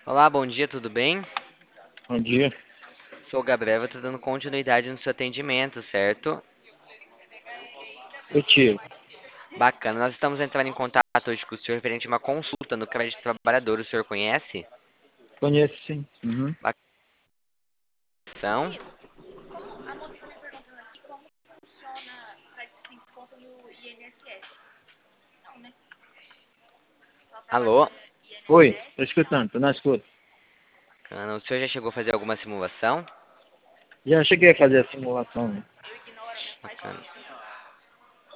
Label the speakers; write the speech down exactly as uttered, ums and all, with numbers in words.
Speaker 1: Olá, bom dia, tudo bem?
Speaker 2: Bom dia.
Speaker 1: Sou o Gabriel, eu estou dando continuidade no seu atendimento, certo?
Speaker 2: Eu tiro.
Speaker 1: Bacana, nós estamos entrando em contato hoje com o senhor referente a uma consulta no crédito trabalhador, o senhor conhece?
Speaker 2: Conheço sim. Uhum.
Speaker 1: São? Alô?
Speaker 2: Oi, tô escutando, tô na escuta.
Speaker 1: Bacana, o senhor já chegou a fazer alguma simulação?
Speaker 2: Já cheguei a fazer a simulação, né?
Speaker 1: Bacana.